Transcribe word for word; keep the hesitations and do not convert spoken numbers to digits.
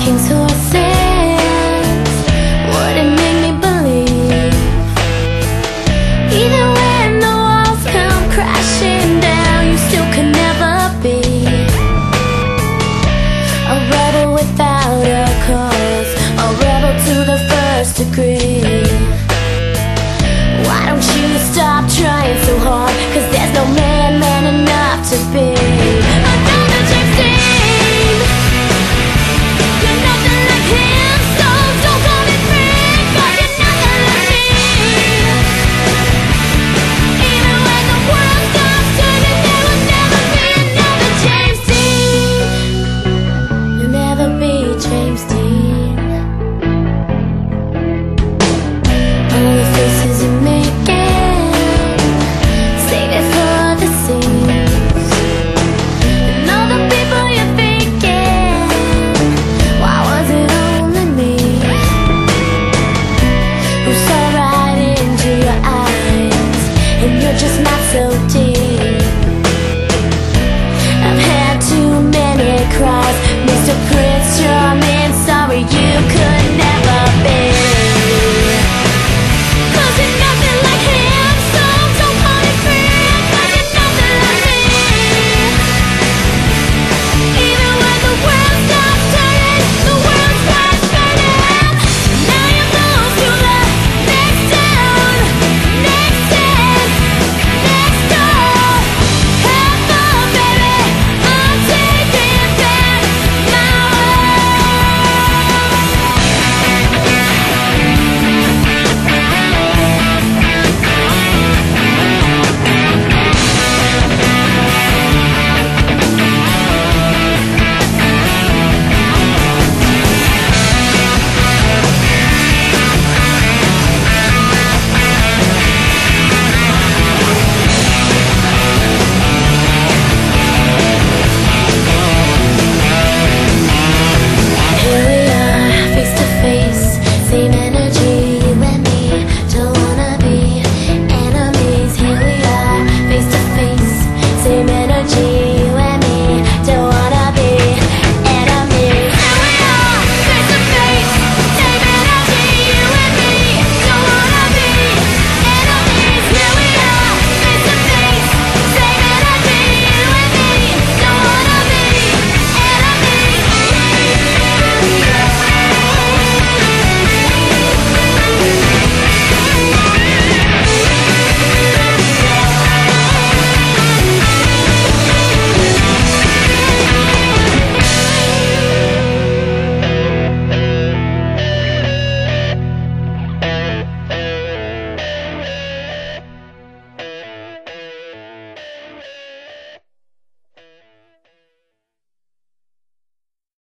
king's horses wouldn't make me believe. Even when the walls come crashing down, you still could never be a rebel without a cause, a rebel to the first degree. Why don't you stop trying so hard?